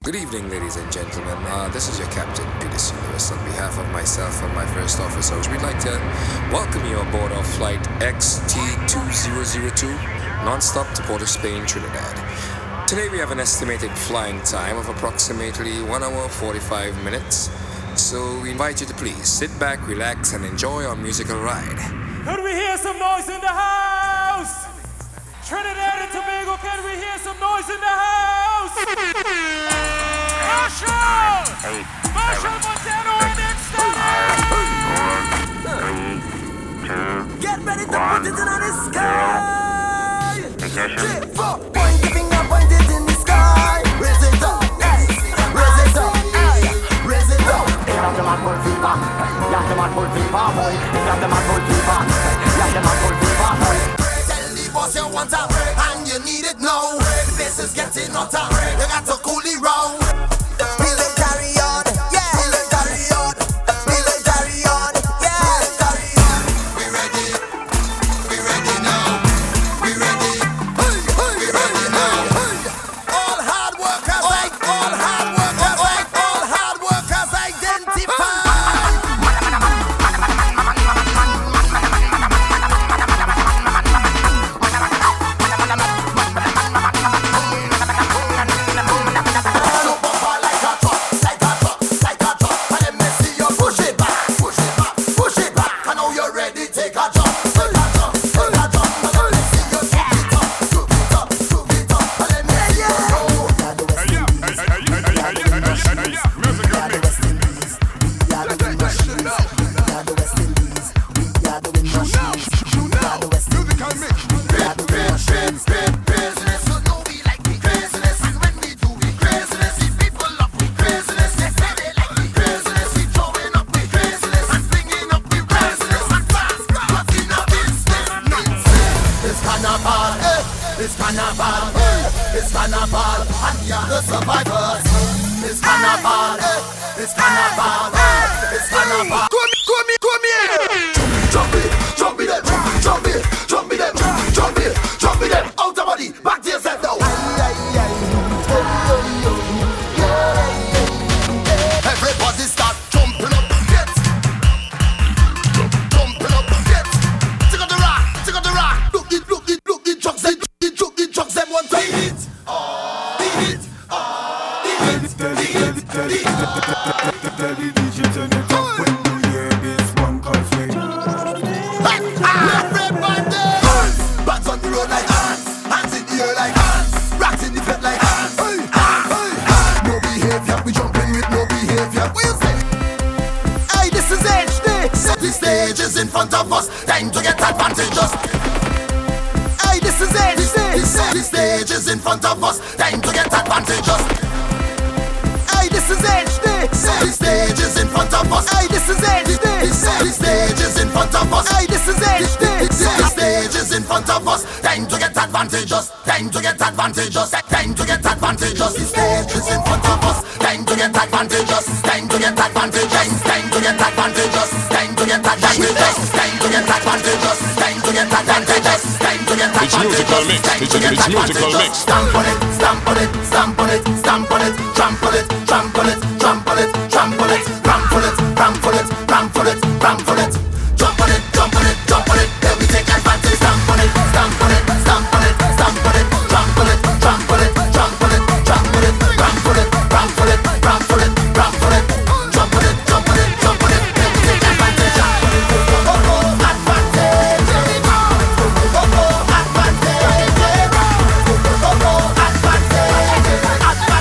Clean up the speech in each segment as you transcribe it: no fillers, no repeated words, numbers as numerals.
Good evening, ladies and gentlemen. This is your Captain Peter C. Lewis. On behalf of myself and my first officers, we'd like to welcome you aboard our flight XT2002, non-stop to Port of Spain, Trinidad. Today we have an estimated flying time of approximately 1 hour 45 minutes. So we invite you to please sit back, relax, and enjoy our musical ride. Could we hear some noise in the house? Trinidad and Tobago, can we hear some noise in the house? Marshall! Marshall Montano and extended! 3, 2, get ready to put it in the sky! 3, 4, point the finger, point it in the sky! Raise it up, hey! Raise it up, hey! Raise it up! You have the man full fever, you have the man full fever, boy! You have the man full fever, you have the man full fever, boy! Tell the boss you want a break, and you need it now! The place is getting hotter, you got to cool it round! Feel it carry on, yeah! Feel it carry on, feel it carry on, yeah! Carry on! We ready now! We ready! We ready now! All hard workers, all hard workers, all hard workers identified! It's carnival, and we are the survivors. It's carnival, it's carnival, it's carnival. Come here. Jump it, jump it, jump it, jump it, jump it, jump it, out of body, back to yourself now. Everybody start jumping up, get. Jumping up, get. Take out the rock, look it, drugs, them one time. Beat it. Daddy DJ turn it up when you hear this one cause we everybody hands, bats on the road like hands in the air like hands, rocks in the bed like hands, hands. No behavior, we jumping with no behavior. What you say? Hey, this is HD. The stage is in front of us, time to get advantageous. Hey, this is HD. The stage is in front of us, time to get advantageous. Hey, this is HD. The stage is in front of us. Hey, this is HD. The stage is in front of us. Hey, this is HD. The stage is in front of us. Time to get advantageous. Time to get advantageous. Time to get advantageous. The stage is in front of us. Time to get advantageous. Time to get advantageous. Time to get advantageous. Time to get advantageous. Time to get advantageous. Time to get advantageous. Time to get advantageous. It's musical mix. It's musical mix. Stamp on it. Stamp on it. Stamp on it. Stamp on it. Trample it. Trample it. Trample it. Trample it. Rample it. Rample it. Rample it. Rample it. Jump on it. Jump on it. Jump on it. Then we take advantage. Stamp on it. Stamp on it. Stamp on it. Stamp on it. Trample it. Trample it. Trample it. Trample it. Rample it. Rample it. Rample it. Rample it. Jump on it. Jump on it. Jump on it. Then we take advantage. Advantage.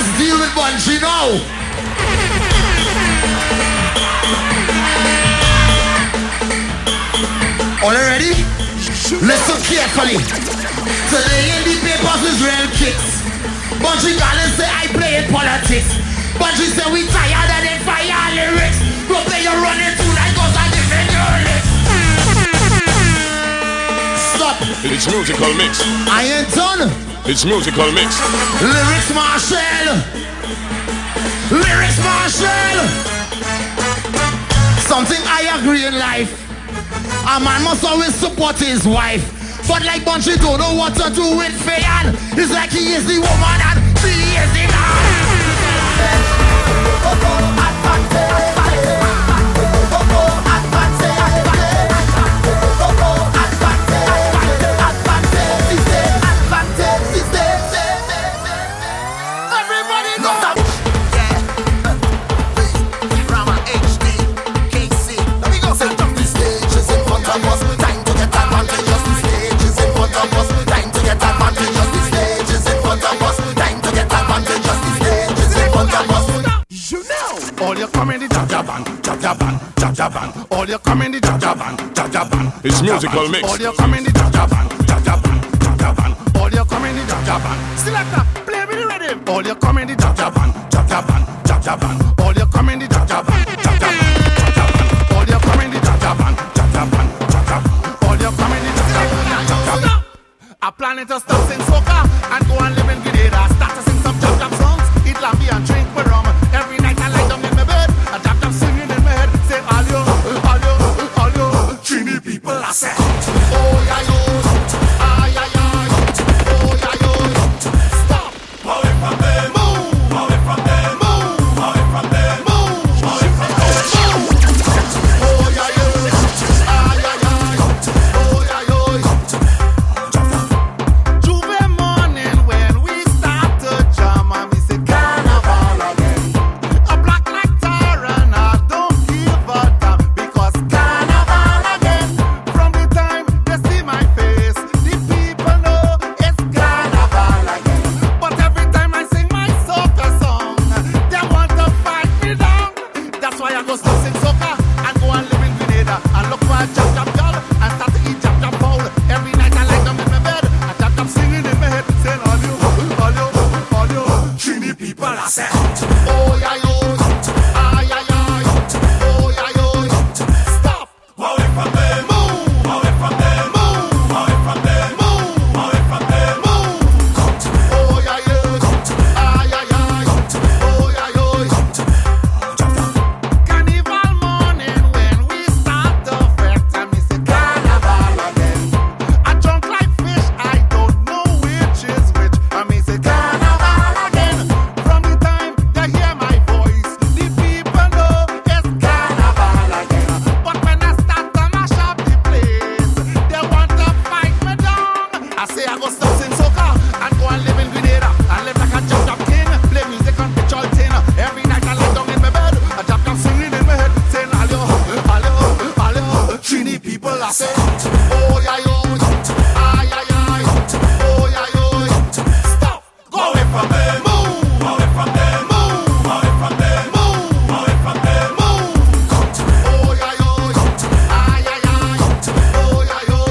Just deal with Bungie now. All ready? Listen carefully. Today in the papers is real kicks. Bungie Garland say I play in politics. Bungie say we tired of them fire lyrics. Go play your running tonight cause I defend your licks. Stop. It's musical mix. I ain't done. It's musical mix. Lyrics Marshall. Lyrics Marshall. Something I agree in life. A man must always support his wife. But like Bungie don't know what to do with Fayan. It's like he is the woman and she is the man. Everybody know. All you come in the jajaban, jajaban, jajaban. All you come in the jajaban, jajaban. It's musical mix. All you come in the jajaban, jajaban, jajaban. All you come in the jajaban. Selector, play with the rhythm. All you come in the jajaban, jajaban, jajaban. All you come in the jajaban, jajaban, jajaban. All you come in the jajaban, jajaban, jajaban. All you come in the jajaban, jajaban. I plan to stop sing soca and go and live in Grenada. Start to sing some jab songs, eat lambi and drink with rum. Every night I lie down in my bed, I jab singing in my head, say all you, Trini people I say, oh yeah yo, ay ay ay, oh yeah yo, stop, away from them, move, away from them, move, away from them, move, away from them, move, oh yeah yo, ay ay ay, oh yeah yo. Juve morning when we start to jam and we say carnival again. A black like Taran, I don't give a damn because carnival again. From the time they see my face, the people know it's carnival again. But every time I sing my soca song, they want to fight me down. That's why I go stop sing soca and go and live in Grenada and look for a jab girl and start to eat jab fowl. Every night I lie down in my bed, I jab singing in my head, saying all you, Trini people I say, oh yeah yo, ay ay ay, oh yeah yo, stop, away from them, move, away from them, move, away from them, move, away from them, move, oh yeah yo, ay ay ay, oh yeah yo. Carnival morning when we start to fete and me say carnival again. I drunk like fish, I don't know which is which. And me say carnival again. From the time they hear my voice, the people know it's carnival again. But when I start to mash up the place, they want to fight me down. I say I go stop sing soca and go and live in Grenada and live like a jab king, play music on pitch all tin. Every night I lie down in my bed, I jab singing in my head, saying all you, Trini people I say, oh yeah yo, ay ay ay, oh yeah yo, stop, go away from them, move, away from them, move, away from them, move, away from them, move, oh yeah yo, ay ay ay, oh yeah yo.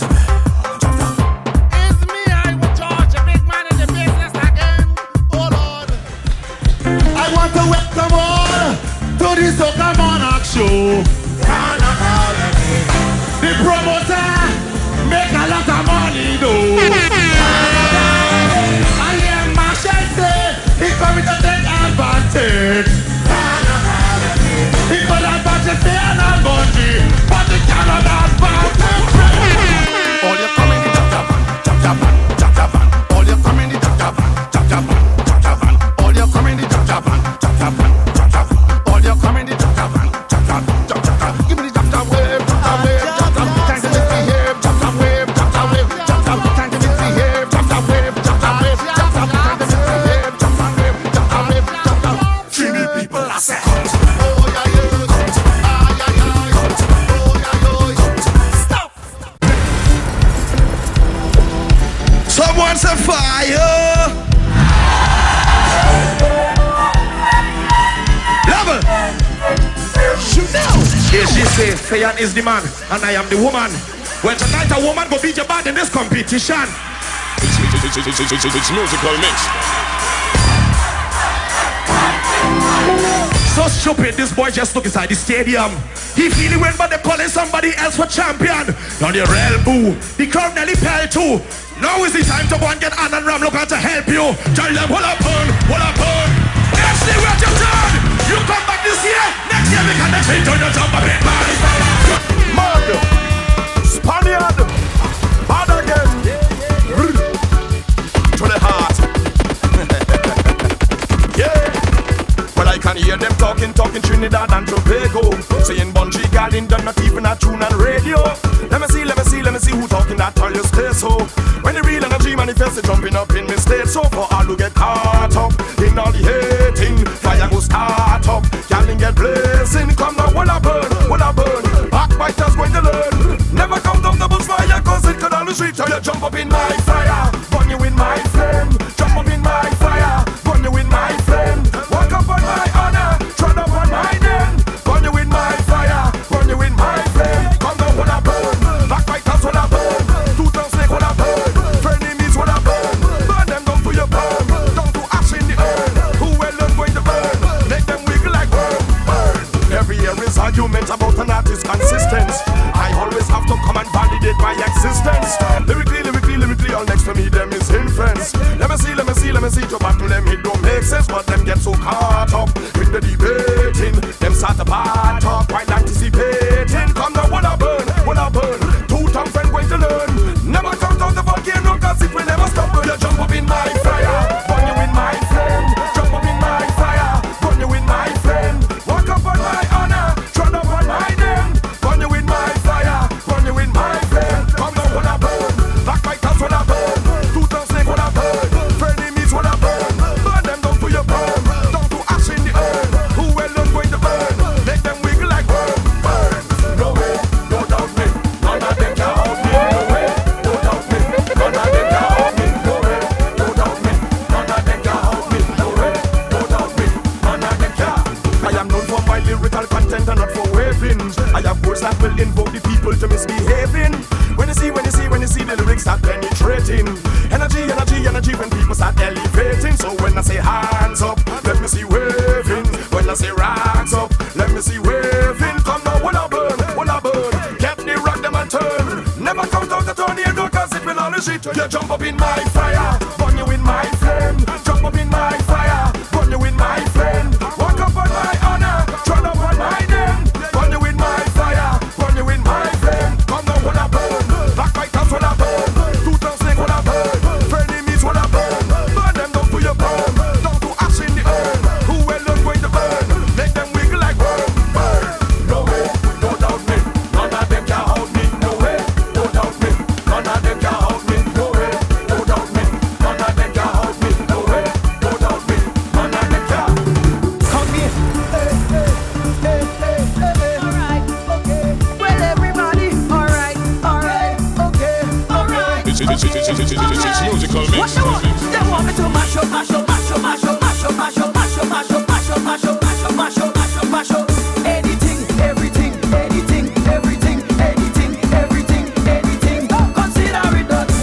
It's me, I with George, a big man in the business again, oh Lord. I want to welcome all to the Soca Monarch Show. Carnival again. The promoter make a lot of money though. I hear Marshall say he coming to take advantage. He could have budget stay on Bungie, but the Canada's bound to pay. All you come in the jajaban, jajaban, jajaban. All you come in the jajaban, jajaban, jajaban. All you come in the jajaban, jajaban, jajaban. All you come in the jajaban, jajaban, jajaban. Give me the jab wave, jab. Time to misbehave, jab wave, jab. Time to misbehave, jab wave, jab wave, jab. Time to misbehave, jab wave, jab. Trini people I say, oh yeah yeah, ay ay ay, oh yeah yeah, stop. Someone say fire. She say, Sayan is the man, and I am the woman. Well, tonight a woman go beat your band in this competition. It's musical mix. So stupid, this boy just look inside the stadium. He feel he win, but they calling somebody else for champion. Now the real boo, the crowd nearly fell too. Now is the time to go and get Ann and Ram looking to help you. Tell them, what up, burn, what up, burn. Next year, what you turn. You come back this year, next year we can next week turn your jump a bit, man. Mud, Spaniard, bad again. To the heart. Yeah. Well, I can hear them talking Trinidad and Tobago. Saying Bungie Garden done not even a tune on radio. Let me see who talking that tell you stay so. When the real energy manifests, it jumping up in my state. So for all who get caught up in all the hating, fire go start up. Y'all get blazing, come now, will I burn? Backbiters going to learn. Never come down the bushfire, cause it could always reach. So you jump up in my fire, burn you in my flame. Jump up in my fire, burn you in my flame. Walk up on my honor, tread up on my name. Burn you in my fire, burn you in my flame. Come down, will I burn? Backbiters will I burn? Two-town snake will I burn? Frenemies will I burn? Burn them down to your burn, down to ash in the earth. Who well done going to burn? Make them wiggle like worm, burn. Every year is argument about an artist's consistence. I always have to come and validate my existence. Lyrically, all next to me, them is influence. Let me see, to battle them, it don't make sense. But them get so caught up in the debating. Them start to part up while anticipating. Come now, what I burn? Two-town friend going to learn. Never come down the volcano, cause it will never stop. You jump up in my fire, burn you in my flame. Jump up in my fire, burn you in my flame. Walk up on my honor, tread up on my name. Burn you in my fire, burn you in my flame. Come now, what I burn? Backbiters what I burn. Two-town snake what I burn. Frenemies what I burn. Burn them down to your burn, down to ash in the earth. Who well done going to burn? Make them wiggle like worm, burn. No way, no doubt me. None of them can hold me. No way, no doubt me. None of them can hold me. No way, no doubt me. None of them can hold me. No way, no doubt me. None of them can. I am known for my lyrical content and not for waving. I have words that will invoke the people to misbehaving. When you see the lyrics start penetrating. Energy when people start elevating. So when I say hands up, let me see waving. When I say rocks up, let me see waving. Come now, will I burn? Get the rock them and turn. Never come down the tornado, cause it will always hit you. You jump up in my fire, burn you in my flame. Jump up in my fire, burn you in my flame. Walk up on my honor, tread up on my name. Burn you in my fire, burn you in my flame. Come now, will I burn? Backbiters will I burn? Two-town snake will I burn? Frenemies will I burn? Burn them down to your burn, down to ash in the earth. Who well done going to burn? Make them wiggle like worm, burn. No way, no doubt me. None of them can hold me. No way, no doubt me. None of them can hold me. No way, no doubt me. None of them can hold me. No way, no doubt me. None of them can. Come here. Alright, okay. Well, everybody, alright, okay, alright. It's musical What mix. they want? They want me to mash up anything, everything. Consider it done.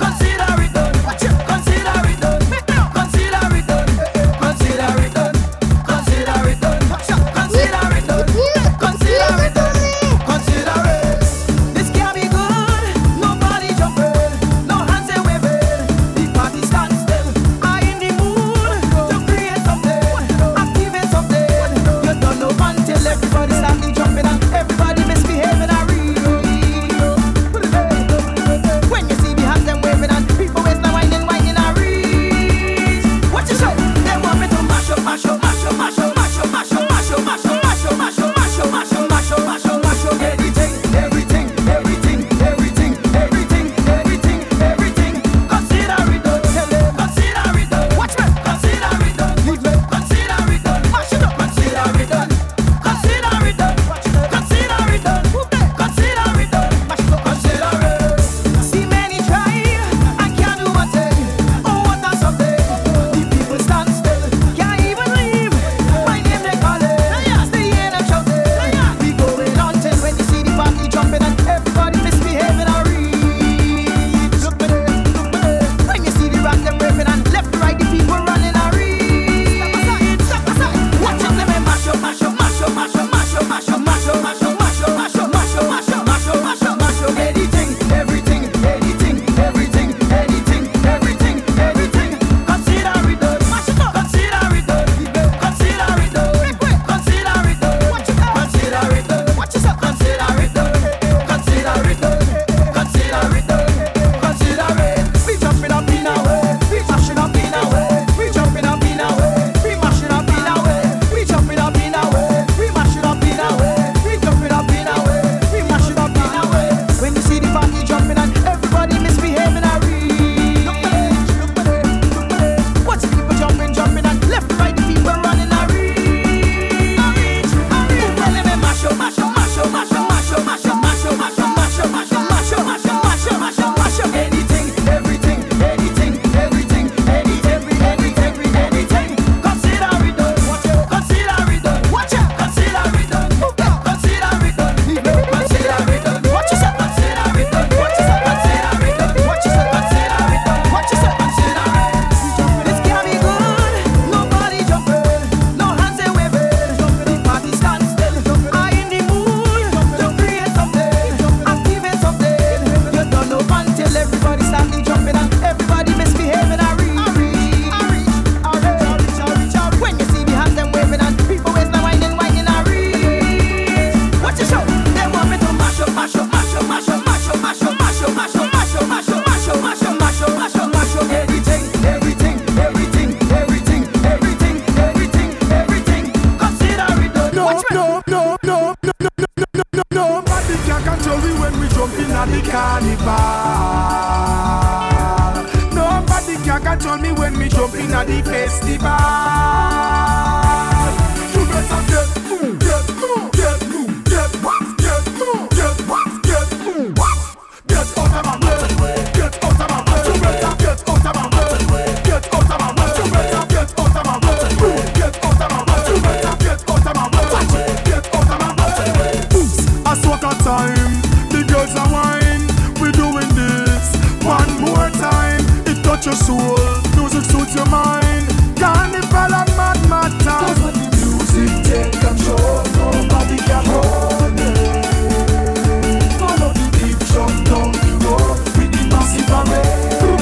This can't be good. Nobody jumping, no hands and waving. The party stands still. I in the mood to create something, activate something. we when we jump in at the carnival. Nobody can control me when we jump in at the festival. You better get move, get move, get move, get what, get move, get what, get move, what. Get out of my way, get out of my way. You better get out of my way, get out of my way. You better get out of my way, get out of my way. You better get out of my way, get out of my way. A soca time, the girls are wine. We're doing this one more time. It touch your soul, music suits your mind. Carnival and mad time. 'Cause when the music take control, nobody can hold it. Follow the big drum down the road with the massive parade.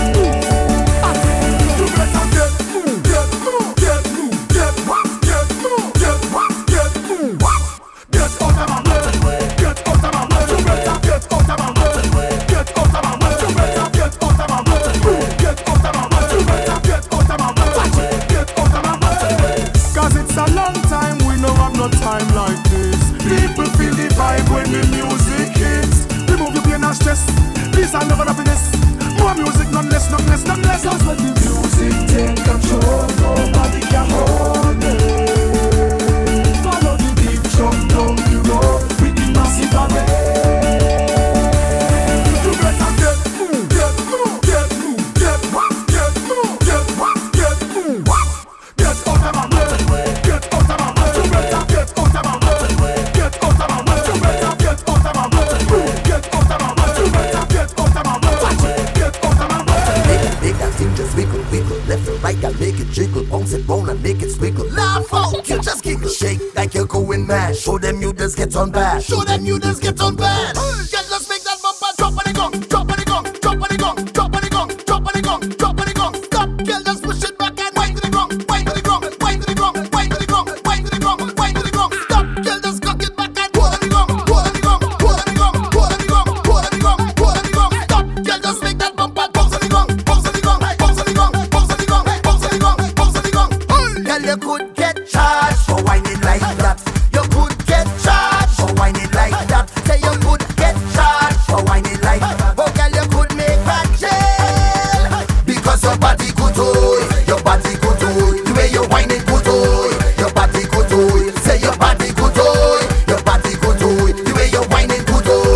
You better get move, get move, get move, get what, get move, get what, get move, what. Get out of my way, get out of my way. You better get out of my way, get out of my way. You better get out of my way, get out of my way. You better get out of my way, get out of my way. 'Cause it's a long time, we know have no time like this. People feel the vibe when the music hits. Remove your pain and stress, peace and love and happiness. More music, none less, none less, none less. 'Cause when the music take control, nobody can hold it. Follow the big drum down the road with the massive parade. You better get move, get move, get move, get what, get move, get what, get move, what. Get out of my way, get out of my way. You better get out of my way, get out of my way. You better get out of my way, get out of my way. You better get out of my way, get out of my way. Make that thing just wiggle, wiggle. Left and right, gotta make it jiggle. Bounce it round and make it squiggle. Laugh out, you just giggle. Shake like you're going mad. Show them you just get on bad. Show them you just get on bad. Just make that bumper drop on the gong, drop on the gong, drop on the gong, drop on the gong, drop on the gong, drop on the gong. Stop, girl, just push it back and wind to the gong, wind to the gong, wind to the gong, wind to the gong, wind to the gong, wind to the gong. Stop, girl, just cock it back and pull on the gong, pull on the gong, pull on the gong, pull on the gong, pull on the gong, pull on the gong. Stop, girl, just make that bumper bounce on the gong, bounce on the gong, bounce on the gong, bounce on the gong, bounce on the gong, bounce on the gong. Girl, you could get charged for whining like that. You could get charged for whining like that. Say you could get charged for whining like that. Oh, girl, you could make that jail because your body good, oh, your body good, oh, the way you whining good, oh, your body good, oh. Say your body good, oh, your body good, oh, the way you whining good, oh.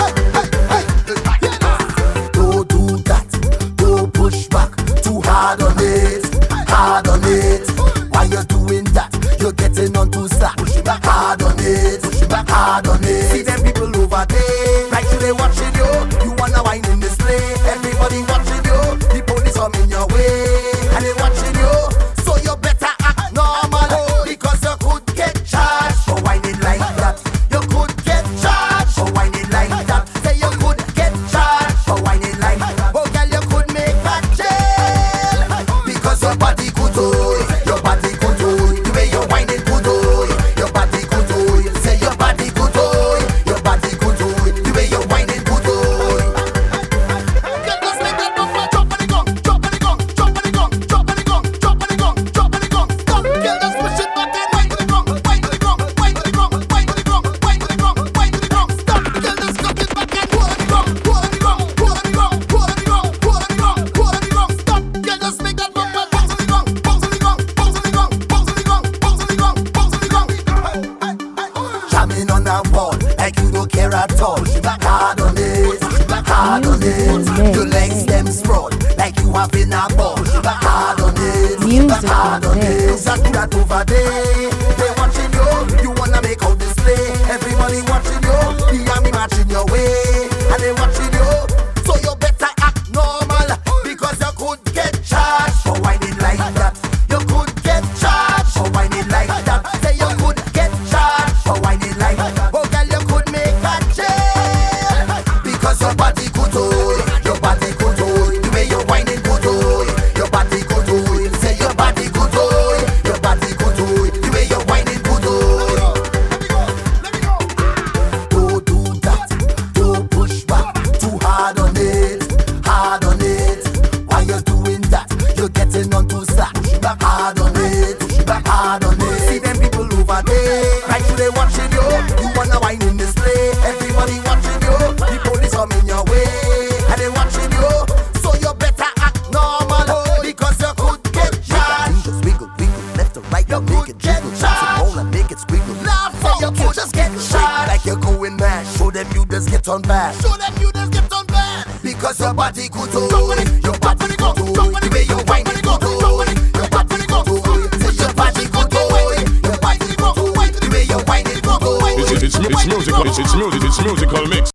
Don't do that, don't push back too hard on it, hard on it. Why you doing that? You're getting on too slack. Push it back hard on it, push it back hard on it. See them people over there, right till they watching you. You wanna whine in display, everybody watching you. The police coming your way, and they watching you. So you better act normal, because you could get charged for whining like that. You could get charged for whining like that. Say you could get charged for whining like that. Oh girl, you could make that jail because your body good, oh, your body good, oh, the way you're whining good, oh, your body good, oh. Say your body good, oh, your body good, oh, the way you're whining good, oh. Girl, just make that bumper drop on the gong, drop on the gong, drop on the gong, drop on the gong, drop on the gong, drop on the gong. Stop, girl, just push it back and wind to the gong, wind to the gong, wind to the gong, wind to the gong, wind to the gong, wind to the gong. Stop, girl, just cock it back and pull on the gong, pull on the gong, pull on the gong, pull on the gong, pull on the gong, pull on the gong. Stop, girl, just make that bumper bounce on the gong, bounce on the gong, bounce on the gong, bounce on the gong, bounce on the gong, bounce on the gong. Jamming on that wall like you don't care at all. Hard on it, hard on it. Your legs them sprawl like you having a ball. Hard on it, hard on it. Exactly that over there. They watching you, you wanna make out display. Everybody watching you, the army marching your way, and they watching you. So you better act normal, because you could get charged for whining like that. You could get charged for whining like that. Say you could get charged for whining like that. Oh girl, you could make that jail because your body good, oh, your body good, oh, the way you're whining good, oh, your body good, oh. Say your body good, oh, your body good, oh, the way you're just get on bad. Show them you just get on bad. Because your body good to your body good to the way you whine it good to your body good to say your body good to your body good to the way you whine it good to it's musical mix.